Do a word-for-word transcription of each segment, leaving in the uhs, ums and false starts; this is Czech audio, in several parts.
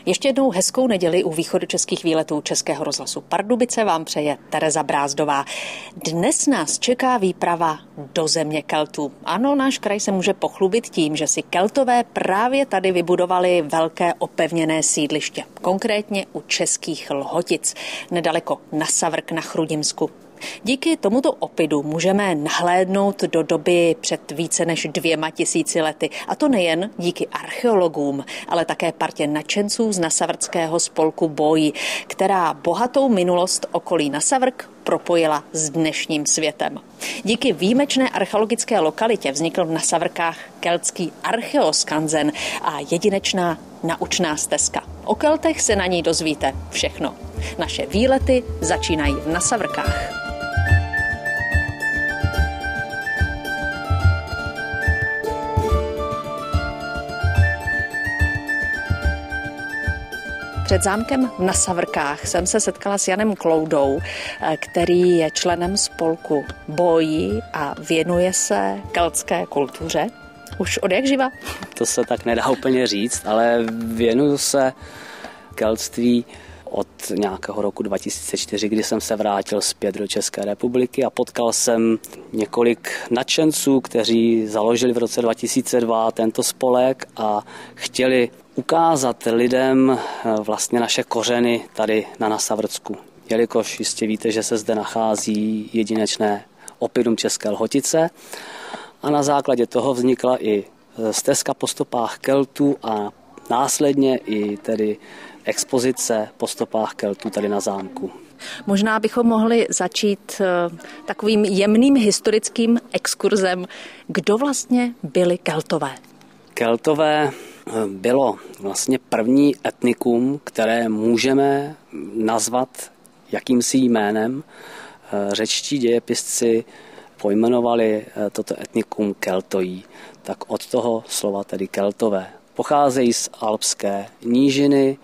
Ještě jednou hezkou neděli u východočeských výletů Českého rozhlasu Pardubice vám přeje Tereza Brázdová. Dnes nás čeká výprava do země Keltů. Ano, náš kraj se může pochlubit tím, že si Keltové právě tady vybudovali velké opevněné sídliště. Konkrétně u Českých Lhotic, nedaleko na Savrk na Chrudimsku. Díky tomuto opidu můžeme nahlédnout do doby před více než dvěma tisíci lety. A to nejen díky archeologům, ale také partě nadšenců z nasavrdského spolku Boji, která bohatou minulost okolí Nasavrk propojila s dnešním světem. Díky výjimečné archeologické lokalitě vznikl v Nasavrkách keltský archeoskanzen a jedinečná naučná stezka. O Keltech se na ní dozvíte všechno. Naše výlety začínají v Nasavrkách. Před zámkem v Nasavrkách jsem se setkala s Janem Kloudou, který je členem spolku Boji a věnuje se keltské kultuře. Už od jak živa? To se tak nedá úplně říct, ale věnuju se keltství od nějakého roku dva tisíce čtyři, kdy jsem se vrátil zpět do České republiky a potkal jsem několik nadšenců, kteří založili v roce dva tisíce dva tento spolek a chtěli ukázat lidem vlastně naše kořeny tady na Nasavrcku. Jelikož jistě víte, že se zde nachází jedinečné opidum České Lhotice a na základě toho vznikla i stezka po stopách Keltů a následně i tedy expozice po stopách Keltů tady na zámku. Možná bychom mohli začít takovým jemným historickým exkurzem. Kdo vlastně byli Keltové? Keltové bylo vlastně první etnikum, které můžeme nazvat jakýmsi jménem. Řečtí dějepisci pojmenovali toto etnikum Keltojí, tak od toho slova tedy Keltové. Pocházejí z alpské nížiny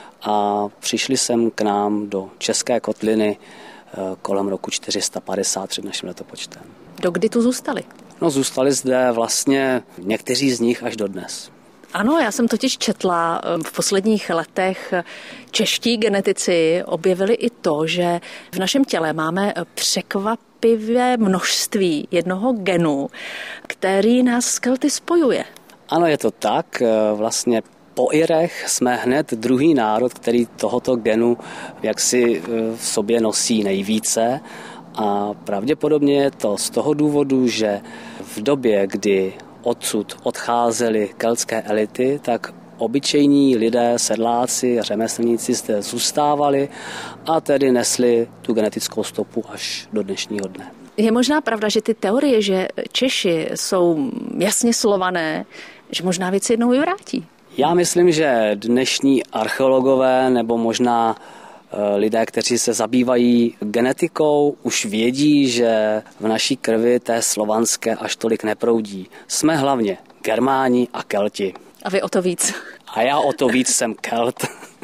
a přišli sem k nám do České kotliny kolem roku čtyři sta padesát před naším letopočtem. Dokdy tu zůstali? No, zůstali zde vlastně někteří z nich až dodnes. Ano, já jsem totiž četla v posledních letech, čeští genetici objevili i to, že v našem těle máme překvapivé množství jednoho genu, který nás s Kelty spojuje. Ano, je to tak. Vlastně po Irech jsme hned druhý národ, který tohoto genu jaksi v sobě nosí nejvíce. A pravděpodobně je to z toho důvodu, že v době, kdy odsud odcházely keltské elity, tak obyčejní lidé, sedláci, řemeslníci zde zůstávali a tedy nesli tu genetickou stopu až do dnešního dne. Je možná pravda, že ty teorie, že Češi jsou jasně Slované, že možná věci jednou vyvrátí? Já myslím, že dnešní archeologové nebo možná lidé, kteří se zabývají genetikou, už vědí, že v naší krvi té slovanské až tolik neproudí. Jsme hlavně Germáni a Kelti. A vy o to víc. A já o to víc jsem Kelt.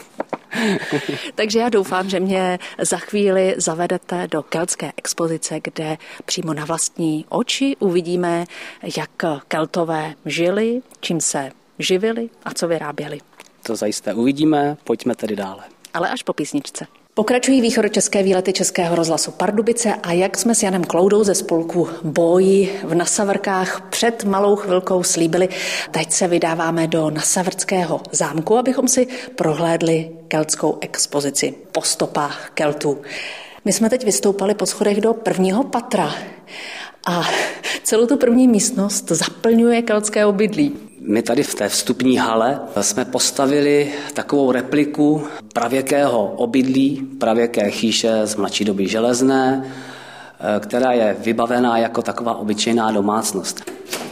Takže já doufám, že mě za chvíli zavedete do keltské expozice, kde přímo na vlastní oči uvidíme, jak Keltové žili, čím se živili a co vyráběli. To zajisté uvidíme, pojďme tedy dále. Ale až po písničce. Pokračují východočeské výlety Českého rozhlasu Pardubice a jak jsme s Janem Kloudou ze spolku Boji v Nasavrkách před malou chvilkou slíbili, teď se vydáváme do nasavrdského zámku, abychom si prohlédli keltskou expozici po stopách Keltů. My jsme teď vystoupali po schodech do prvního patra a celou tu první místnost zaplňuje keltské obydlí. My tady v té vstupní hale jsme postavili takovou repliku pravěkého obydlí, pravěké chýše z mladší doby železné, která je vybavená jako taková obyčejná domácnost.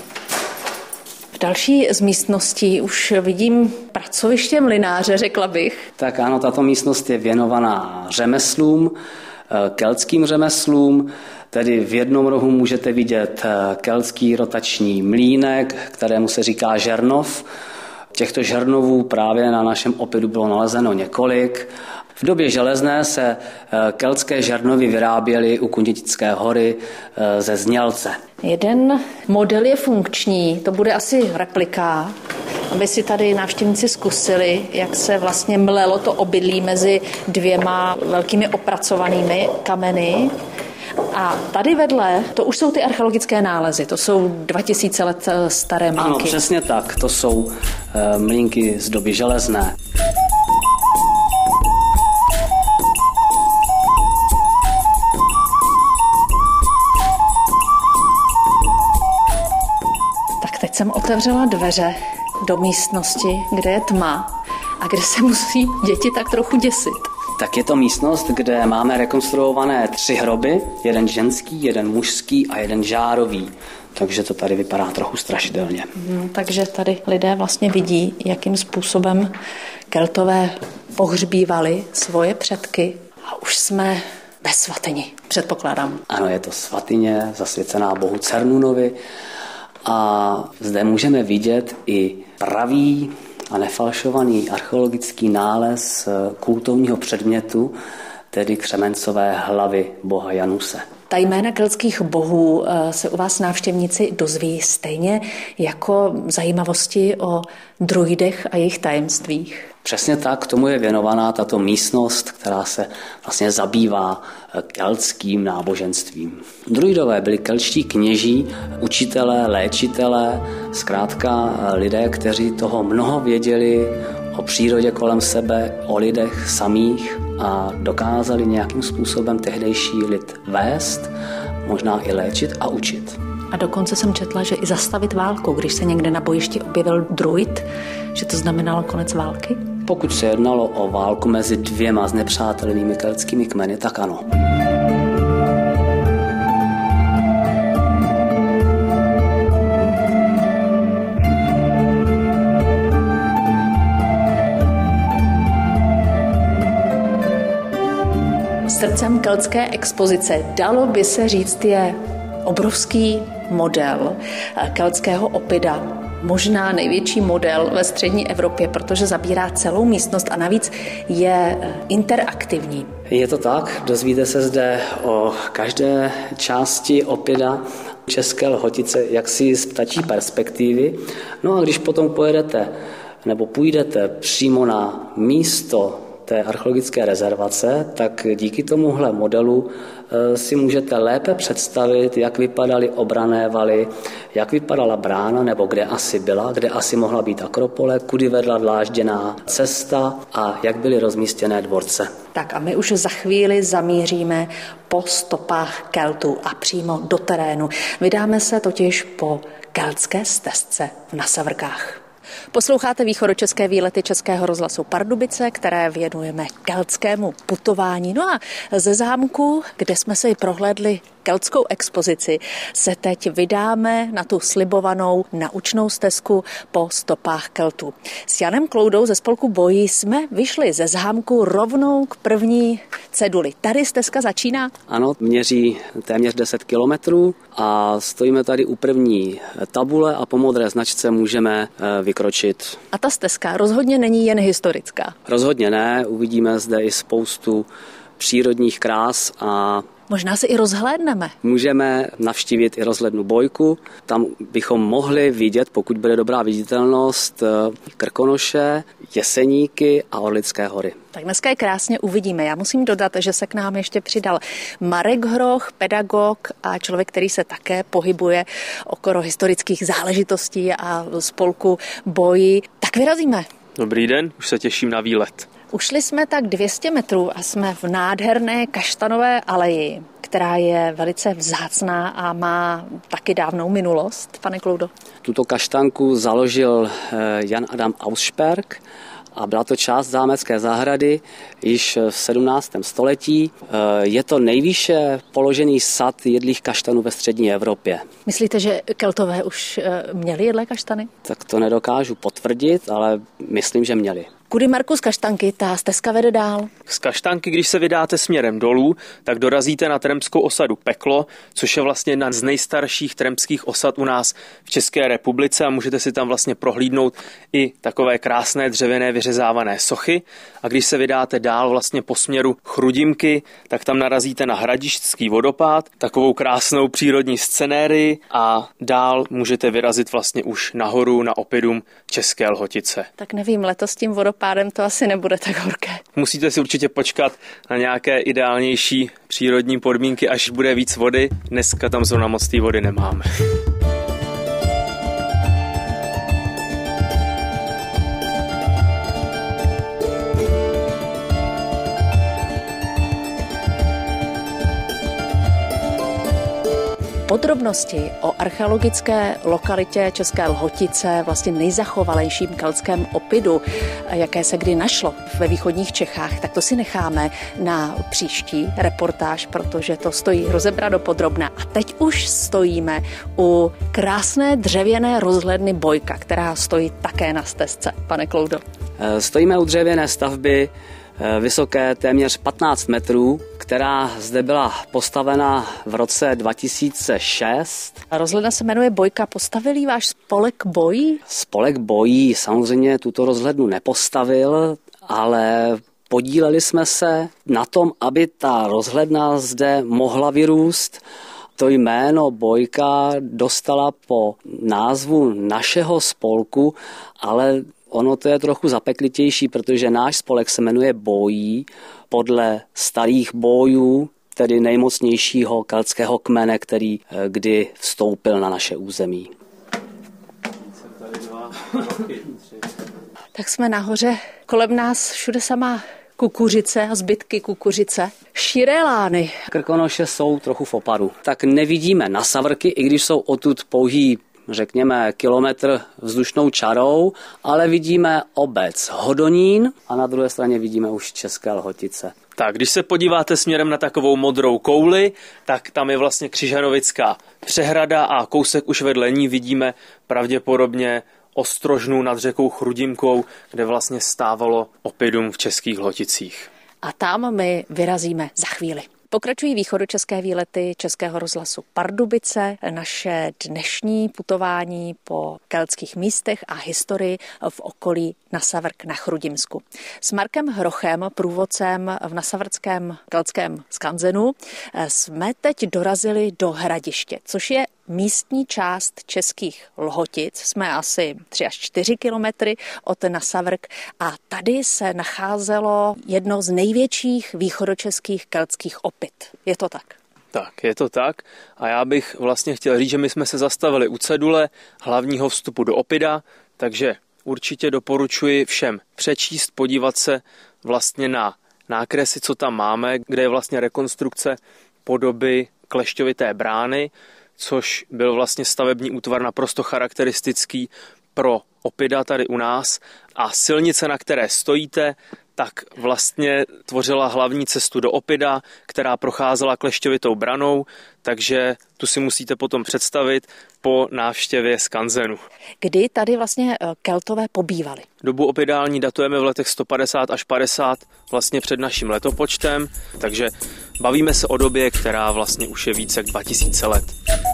V další z místností už vidím pracoviště mlynáře, řekla bych. Tak ano, tato místnost je věnovaná řemeslům, keltským řemeslům. Tedy v jednom rohu můžete vidět keltský rotační mlýnek, kterému se říká žernov. Těchto žernovů právě na našem opidu bylo nalezeno několik. V době železné se keltské žernovy vyráběly u Kundětické hory ze znělce. Jeden model je funkční, to bude asi replika. aby si tady návštěvníci zkusili, jak se vlastně mlelo to obydlí mezi dvěma velkými opracovanými kameny. A tady vedle, to už jsou ty archeologické nálezy, to jsou dva tisíce let staré mlýnky. Ano, přesně tak, to jsou uh, mlýnky z doby železné. Tak teď jsem otevřela dveře do místnosti, kde je tma a kde se musí děti tak trochu děsit. Tak je to místnost, kde máme rekonstruované tři hroby, jeden ženský, jeden mužský a jeden žárový. Takže to tady vypadá trochu strašidelně. Hmm, takže tady lidé vlastně vidí, jakým způsobem Keltové pohřbívali svoje předky. A už jsme ve svatyni, předpokládám. Ano, je to svatyně zasvěcená bohu Cernunovi. A zde můžeme vidět i pravý a nefalšovaný archeologický nález kultovního předmětu, tedy křemencové hlavy boha Januse. Ta jména keltských bohů se u vás návštěvníci dozví stejně jako zajímavosti o druidech a jejich tajemstvích. Přesně tak, tomu je věnovaná tato místnost, která se vlastně zabývá keltským náboženstvím. Druidové byli keltští kněží, učitelé, léčitelé, zkrátka lidé, kteří toho mnoho věděli o přírodě kolem sebe, o lidech samých a dokázali nějakým způsobem tehdejší lid vést, možná i léčit a učit. A dokonce jsem četla, že i zastavit válku, když se někde na bojišti objevil druid, že to znamenalo konec války? Pokud se jednalo o válku mezi dvěma znepřátelenými keltskými kmeny, tak ano. Srdcem keltské expozice, dalo by se říct, je obrovský model keltského opida. Možná největší model ve střední Evropě, protože zabírá celou místnost a navíc je interaktivní. Je to tak, dozvíte se zde o každé části opida České Lhotice jaksi z ptačí perspektivy. No a když potom pojedete nebo půjdete přímo na místo té archeologické rezervace, tak díky tomuhle modelu si můžete lépe představit, jak vypadaly obranné valy, jak vypadala brána, nebo kde asi byla, kde asi mohla být akropole, kudy vedla dlážděná cesta a jak byly rozmístěné dvorce. Tak a my už za chvíli zamíříme po stopách Keltů a přímo do terénu. Vydáme se totiž po keltské stezce na Savrkách. Posloucháte východočeské výlety Českého rozhlasu Pardubice, které věnujeme keltskému putování. No a ze zámku, kde jsme si prohlédli keltskou expozici, se teď vydáme na tu slibovanou naučnou stezku po stopách Keltů. S Janem Kloudou ze spolku Bojí jsme vyšli ze zámku rovnou k první ceduli. Tady stezka začíná? Ano, měří téměř deset kilometrů a stojíme tady u první tabule a po modré značce můžeme vykročit. A ta stezka rozhodně není jen historická. Rozhodně ne, uvidíme zde i spoustu přírodních krás a možná si i rozhlédneme. Můžeme navštívit i rozhlednu Bojku. Tam bychom mohli vidět, pokud bude dobrá viditelnost, Krkonoše, Jeseníky a Orlické hory. Tak dneska je krásně uvidíme. Já musím dodat, že se k nám ještě přidal Marek Hroch, pedagog a člověk, který se také pohybuje okolo historických záležitostí a spolku Bojí. Tak vyrazíme. Dobrý den, už se těším na výlet. Ušli jsme tak dvě stě metrů a jsme v nádherné kaštanové aleji, která je velice vzácná a má taky dávnou minulost, pane Kloudo. Tuto kaštanku založil Jan Adam Auersperg a byla to část zámecké zahrady již v sedmnáctém století. Je to nejvýše položený sad jedlých kaštanů ve střední Evropě. Myslíte, že Keltové už měli jedlé kaštany? Tak to nedokážu potvrdit, ale myslím, že měli. Kudy, Marku, z Kaštanky ta stezka vede dál? Z Kaštanky, když se vydáte směrem dolů, tak dorazíte na tremskou osadu Peklo, což je vlastně jedna z nejstarších tremských osad u nás v České republice a můžete si tam vlastně prohlídnout i takové krásné dřevěné vyřezávané sochy. A když se vydáte dál vlastně po směru Chrudimky, tak tam narazíte na Hradišťský vodopád, takovou krásnou přírodní scenérii a dál můžete vyrazit vlastně už nahoru na oppidum České Lhotice. Tak nevím, letos s tím vodopádem to asi nebude tak horké. Musíte si určitě počkat na nějaké ideálnější přírodní podmínky, až bude víc vody. Dneska tam zrovna moc té vody nemáme. Podrobnosti o archeologické lokalitě České Lhotice, vlastně nejzachovalejším keltském oppidu, jaké se kdy našlo ve východních Čechách, tak to si necháme na příští reportáž, protože to stojí rozebrat dopodrobna. A teď už stojíme u krásné dřevěné rozhledny Bojka, která stojí také na stezce. Pane Kloudo. Stojíme u dřevěné stavby vysoké téměř patnáct metrů, která zde byla postavena v roce dva tisíce šest. Rozhledna se jmenuje Bojka. Postavil ji váš spolek bojí? Spolek bojí samozřejmě tuto rozhlednu nepostavil, ale podíleli jsme se na tom, aby ta rozhledna zde mohla vyrůst. To jméno Bojka dostala po názvu našeho spolku, ale ono to je trochu zapeklitější, protože náš spolek se jmenuje Bojí podle starých bojů, tedy nejmocnějšího keltského kmene, který kdy vstoupil na naše území. Tak jsme nahoře, kolem nás všude samá kukuřice a zbytky kukuřice. Širé lány. Krkonoše jsou trochu v opadu. Tak nevidíme na Savrky, i když jsou odtud pouhý, řekněme, kilometr vzdušnou čarou, ale vidíme obec Hodonín a na druhé straně vidíme už České Lhotice. Tak, když se podíváte směrem na takovou modrou kouli, tak tam je vlastně Křižanovická přehrada a kousek už vedle ní vidíme pravděpodobně Ostrožnu nad řekou Chrudimkou, kde vlastně stávalo oppidum v Českých Lhoticích. A tam my vyrazíme za chvíli. Pokračují východočeské výlety Českého rozhlasu Pardubice, naše dnešní putování po keltských místech a historii v okolí Nasavrk na Chrudimsku. S Markem Hrochem, průvodcem v nasavrském keltském skanzenu, jsme teď dorazili do Hradiště, což je místní část Českých Lhotic. Jsme asi tři až čtyři kilometry od Nasavrk a tady se nacházelo jedno z největších východočeských keltských oppid. Je to tak? Tak, je to tak a já bych vlastně chtěl říct, že my jsme se zastavili u cedule hlavního vstupu do oppida, takže určitě doporučuji všem přečíst, podívat se vlastně na nákresy, co tam máme, kde je vlastně rekonstrukce podoby klešťovité brány, což byl vlastně stavební útvar naprosto charakteristický pro oppida tady u nás. A silnice, na které stojíte, tak vlastně tvořila hlavní cestu do oppida, která procházela klešťovitou branou, takže tu si musíte potom představit po návštěvě skanzenu. Kdy tady vlastně Keltové pobývali? Dobu oppidální datujeme v letech sto padesát až padesát vlastně před naším letopočtem, takže bavíme se o době, která vlastně už je více jak dva tisíce let.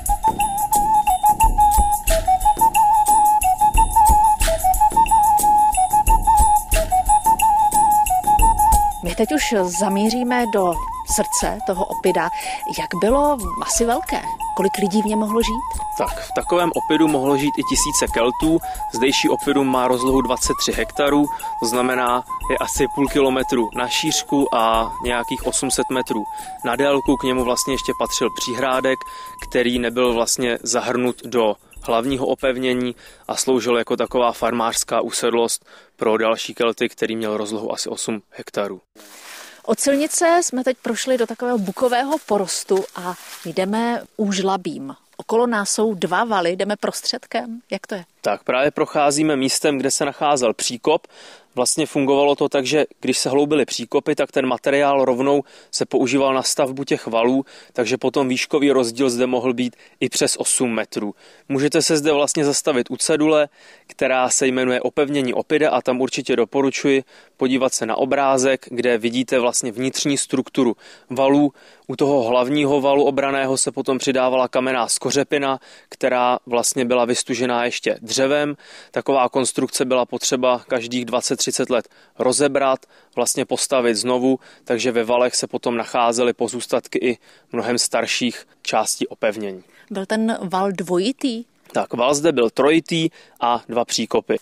My teď už zamíříme do srdce toho oppida. Jak bylo asi velké? Kolik lidí v něm mohlo žít? Tak, v takovém oppidu mohlo žít i tisíce Keltů. Zdejší oppidum má rozlohu dvacet tři hektarů, to znamená je asi půl kilometru na šířku a nějakých osm set metrů na délku. K němu vlastně ještě patřil příhrádek, který nebyl vlastně zahrnut do hlavního opevnění a sloužil jako taková farmářská usedlost pro další Kelty, který měl rozlohu asi osm hektarů. Od silnice jsme teď prošli do takového bukového porostu a jdeme úžlabím. Okolo nás jsou dva valy, jdeme prostředkem. Jak to je? Tak právě procházíme místem, kde se nacházel příkop Vlastně fungovalo to tak, že když se hloubily příkopy, tak ten materiál rovnou se používal na stavbu těch valů, takže potom výškový rozdíl zde mohl být i přes osm metrů. Můžete se zde vlastně zastavit u cedule, která se jmenuje Opevnění Opida, a tam určitě doporučuji podívat se na obrázek, kde vidíte vlastně vnitřní strukturu valů. U toho hlavního valu obraného se potom přidávala kamenná skořepina, která vlastně byla vystužená ještě dřevem. Taková konstrukce byla potřeba každých dvacet třicet let rozebrat, vlastně postavit znovu, takže ve valech se potom nacházely pozůstatky i mnohem starších částí opevnění. Byl ten val dvojitý? Tak, val zde byl trojitý a dva příkopy.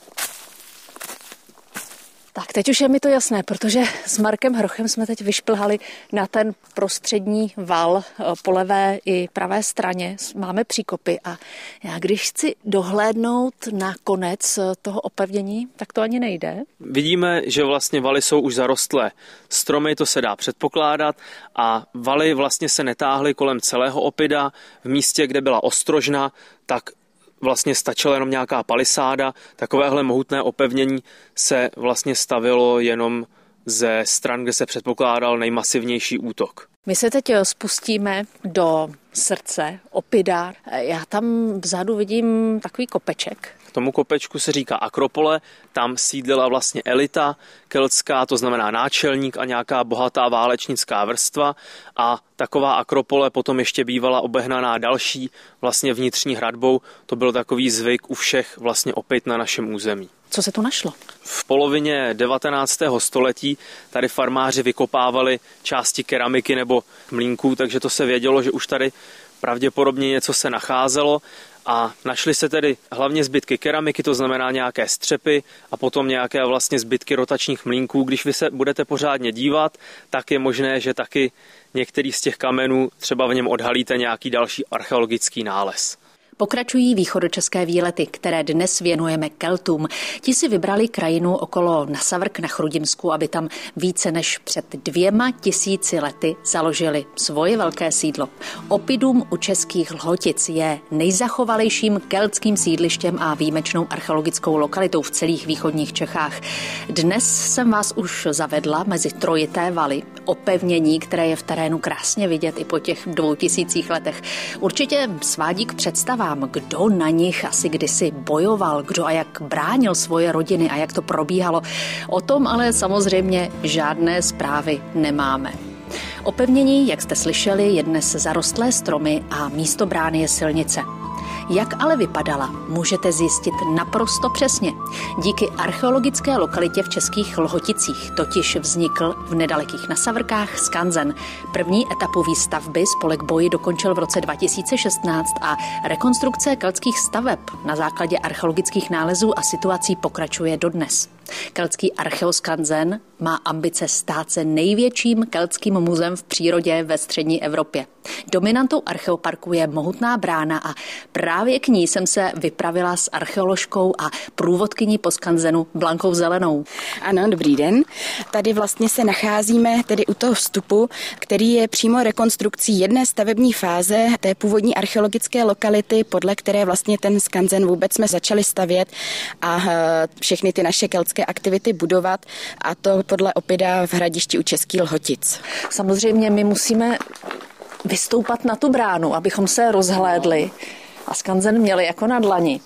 Tak teď už je mi to jasné, protože s Markem Hrochem jsme teď vyšplhali na ten prostřední val po levé i pravé straně. Máme příkopy a já když chci dohlédnout na konec toho opevnění, tak to ani nejde. Vidíme, že vlastně valy jsou už zarostlé stromy, to se dá předpokládat, a valy vlastně se netáhly kolem celého Opida. V místě, kde byla ostrožna, tak vlastně stačila jenom nějaká palisáda. Takovéhle mohutné opevnění se vlastně stavilo jenom ze stran, kde se předpokládal nejmasivnější útok. My se teď spustíme do srdce Opida. Já tam vzadu vidím takový kopeček. K tomu kopečku se říká Akropole, tam sídlila vlastně elita keltská, to znamená náčelník a nějaká bohatá válečnická vrstva, a taková Akropole potom ještě bývala obehnaná další vlastně vnitřní hradbou. To byl takový zvyk u všech vlastně Opit na našem území. Co se tu našlo? V polovině devatenáctého století tady farmáři vykopávali části keramiky nebo mlýnků, takže to se vědělo, že už tady pravděpodobně něco se nacházelo, a našly se tedy hlavně zbytky keramiky, to znamená nějaké střepy, a potom nějaké vlastně zbytky rotačních mlýnků. Když vy se budete pořádně dívat, tak je možné, že taky některý z těch kamenů třeba v něm odhalíte nějaký další archeologický nález. Pokračují východočeské výlety, které dnes věnujeme Keltům. Ti si vybrali krajinu okolo Nasavrk na Chrudimsku, aby tam více než před dvěma tisíci lety založili svoje velké sídlo. Opidum u Českých Lhotic je nejzachovalejším keltským sídlištěm a výjimečnou archeologickou lokalitou v celých východních Čechách. Dnes jsem vás už zavedla mezi trojité valy, opevnění, které je v terénu krásně vidět i po těch dvou tisících letech. Určitě svádí k představám, kdo na nich asi kdysi bojoval, kdo a jak bránil svoje rodiny a jak to probíhalo. O tom ale samozřejmě žádné zprávy nemáme. Opevnění, jak jste slyšeli, je dnes zarostlé stromy a místo brány je silnice. Jak ale vypadala, můžete zjistit naprosto přesně. Díky archeologické lokalitě v Českých Lhoticích totiž vznikl v nedalekých Nasavrkách skanzen. První etapu výstavby spolek Boji dokončil v roce dva tisíce šestnáct a rekonstrukce keltských staveb na základě archeologických nálezů a situací pokračuje dodnes. Keltský archeoskanzen má ambice stát se největším keltským muzeem v přírodě ve střední Evropě. Dominantou archeoparku je mohutná brána a právě k ní jsem se vypravila s archeoložkou a průvodkyní po skanzenu Blankou Zelenou. Ano, dobrý den. Tady vlastně se nacházíme tedy u toho vstupu, který je přímo rekonstrukcí jedné stavební fáze té původní archeologické lokality, podle které vlastně ten skanzen vůbec jsme začali stavět a všechny ty naše keltské aktivity budovat, a to podle Opida v Hradišti u Českých Lhotic. Samozřejmě my musíme vystoupat na tu bránu, abychom se rozhlédli a skanzen měli jako na dlani.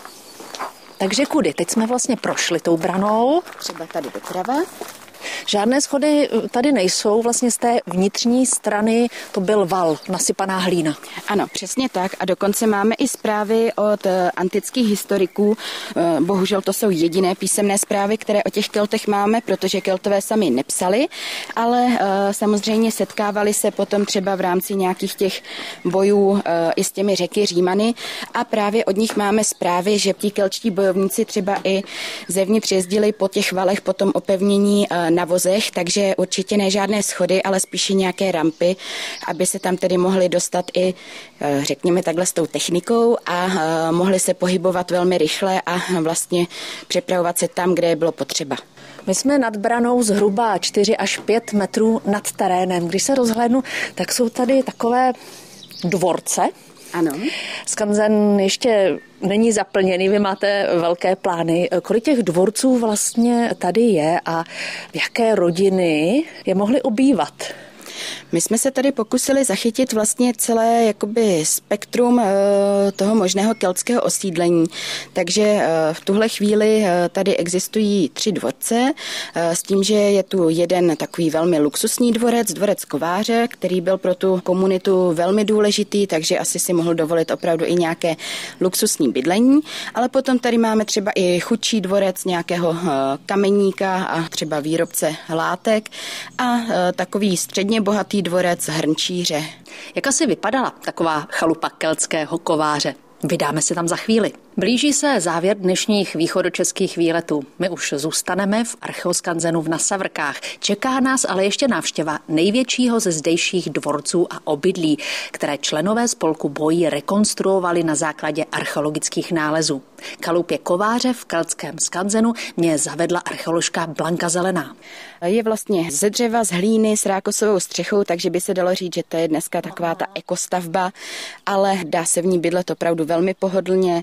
Takže kudy? Teď jsme vlastně prošli tou branou. Třeba tady doprava. Žádné schody tady nejsou, vlastně z té vnitřní strany to byl val, nasypaná hlína. Ano, přesně tak, a dokonce máme i zprávy od antických historiků. Bohužel to jsou jediné písemné zprávy, které o těch Keltech máme, protože Keltové sami nepsali, ale samozřejmě setkávali se potom třeba v rámci nějakých těch bojů i s těmi Řeky, Římany, a právě od nich máme zprávy, že ti keltští bojovníci třeba i zevnitř jezdili po těch valech, po tom opevnění na vozech, takže určitě ne žádné schody, ale spíše nějaké rampy, aby se tam tedy mohli dostat i, řekněme takhle, s tou technikou a mohli se pohybovat velmi rychle a vlastně přepravovat se tam, kde je bylo potřeba. My jsme nad branou zhruba čtyři až pět metrů nad terénem. Když se rozhlédnu, tak jsou tady takové dvorce, Ano. Skanzen ještě není zaplněný, vy máte velké plány. Kolik těch dvorců vlastně tady je a jaké rodiny je mohly obývat? My jsme se tady pokusili zachytit vlastně celé jakoby spektrum toho možného keltského osídlení. Takže v tuhle chvíli tady existují tři dvorce s tím, že je tu jeden takový velmi luxusní dvorec, dvorec kováře, který byl pro tu komunitu velmi důležitý, takže asi si mohl dovolit opravdu i nějaké luxusní bydlení. Ale potom tady máme třeba i chudší dvorec nějakého kameníka a třeba výrobce látek a takový středně bohatý dvorec hrnčíře. Jak asi vypadala taková chalupa keltského kováře? Vydáme se tam za chvíli. Blíží se závěr dnešních východočeských výletů. My už zůstaneme v Archeoskanzenu v Nasavrkách. Čeká nás ale ještě návštěva největšího ze zdejších dvorců a obydlí, které členové spolku Bojí rekonstruovali na základě archeologických nálezů. K chalupě kováře v keltském skanzenu mě zavedla archeoložka Blanka Zelená. Je vlastně ze dřeva, z hlíny s rákosovou střechou, takže by se dalo říct, že to je dneska taková ta ekostavba, ale dá se v ní bydlet opravdu velmi pohodlně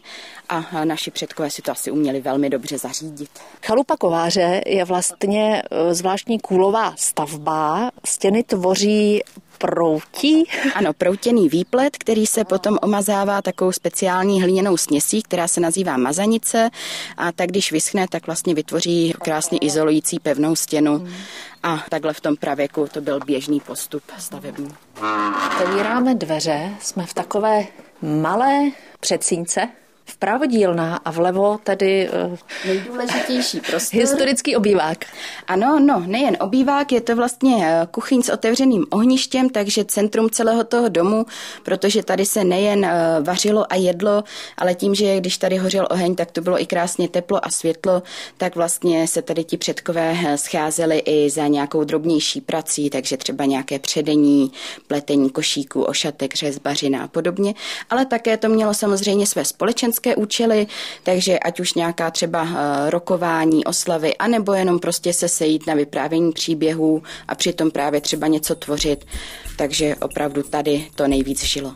a naši předkové si to asi uměli velmi dobře zařídit. Chalupa kováře je vlastně zvláštní kůlová stavba. Stěny tvoří proutí? Ano, proutěný výplet, který se potom omazává takovou speciální hliněnou směsí, která se nazývá mazanice a tak když vyschne, tak vlastně vytvoří krásně izolující pevnou stěnu. A takhle v tom pravěku to byl běžný postup stavební. Otevíráme dveře, jsme v takové malé předsínce. Vpravo dílna a vlevo tedy uh, nejdůležitější prostor. Historický obývák. Ano, no, nejen obývák, je to vlastně kuchyň s otevřeným ohništěm, takže centrum celého toho domu, protože tady se nejen uh, vařilo a jedlo, ale tím, že když tady hořel oheň, tak to bylo i krásně teplo a světlo, tak vlastně se tady ti předkové scházeli i za nějakou drobnější prací, takže třeba nějaké předení, pletení košíků, ošatek, řezbařina a podobně, ale také to mělo samozřejmě své společenské účely, takže ať už nějaká třeba rokování, oslavy, anebo jenom prostě se sejít na vyprávění příběhů a přitom právě třeba něco tvořit. Takže opravdu tady to nejvíc žilo.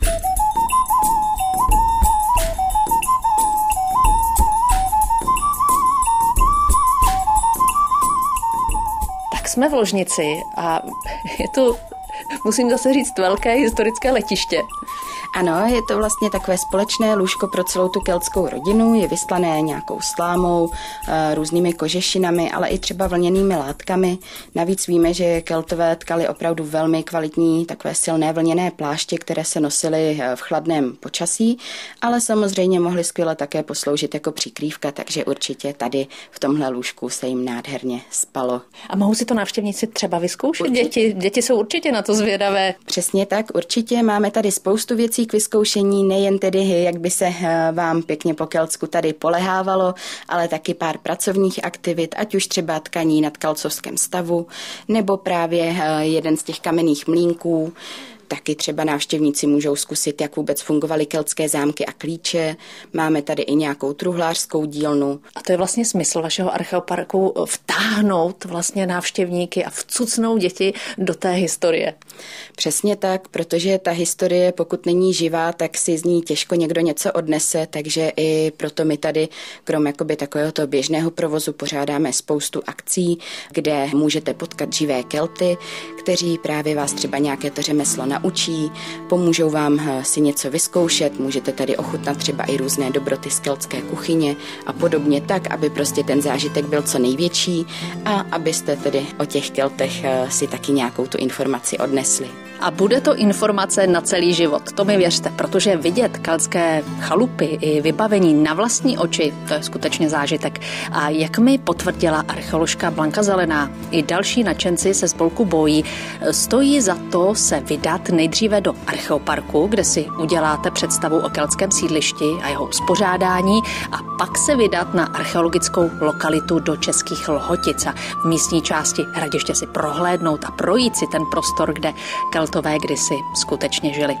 Tak jsme v ložnici a je tu, musím zase říct, velké historické letiště. Ano, je to vlastně takové společné lůžko pro celou tu keltskou rodinu, je vystlané nějakou slámou, různými kožešinami, ale i třeba vlněnými látkami. Navíc víme, že Keltové tkali opravdu velmi kvalitní, takové silné vlněné pláště, které se nosily v chladném počasí, ale samozřejmě mohly skvěle také posloužit jako přikrývka, takže určitě tady v tomhle lůžku se jim nádherně spalo. A mohou si to návštěvníci třeba vyzkoušet? Děti, děti jsou určitě na to zvědavé. Přesně tak, určitě. Máme tady spoustu věcí k vyzkoušení, nejen tedy, jak by se vám pěkně po Keltsku tady polehávalo, ale taky pár pracovních aktivit, ať už třeba tkaní na tkalcovském stavu, nebo právě jeden z těch kamenných mlýnků. Taky třeba návštěvníci můžou zkusit, jak vůbec fungovaly keltské zámky a klíče. Máme tady i nějakou truhlářskou dílnu. A to je vlastně smysl vašeho archeoparku, vtáhnout vlastně návštěvníky a vcucnout děti do té historie. Přesně tak, protože ta historie, pokud není živá, tak si z ní těžko někdo něco odnese, takže i proto my tady, krom jakoby takovéhoto běžného provozu, pořádáme spoustu akcí, kde můžete potkat živé Kelty, kteří právě vás třeba nějaké to řemeslo naučí, pomůžou vám si něco vyzkoušet, můžete tady ochutnat třeba i různé dobroty z keltské kuchyně a podobně tak, aby prostě ten zážitek byl co největší a abyste tedy o těch Keltech si taky nějakou tu informaci odnesli. A bude to informace na celý život, to mi věřte, protože vidět keltské chalupy i vybavení na vlastní oči, to je skutečně zážitek. A jak mi potvrdila archeoložka Blanka Zelená, i další nadšenci se spolku Bojí, stojí za to se vydat nejdříve do archeoparku, kde si uděláte představu o keltském sídlišti a jeho uspořádání a pak se vydat na archeologickou lokalitu do Českých Lhotic a v místní části Hradiště si prohlédnout a projít si ten prostor, kde Keltové kdysi skutečně žili.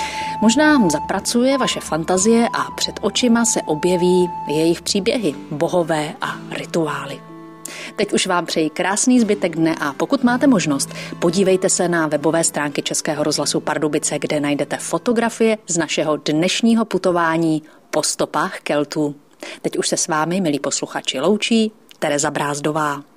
Možná zapracuje vaše fantazie a před očima se objeví jejich příběhy, bohové a rituály. Teď už vám přeji krásný zbytek dne a pokud máte možnost, podívejte se na webové stránky Českého rozhlasu Pardubice, kde najdete fotografie z našeho dnešního putování po stopách Keltů. Teď už se s vámi, milí posluchači, loučí Tereza Brázdová.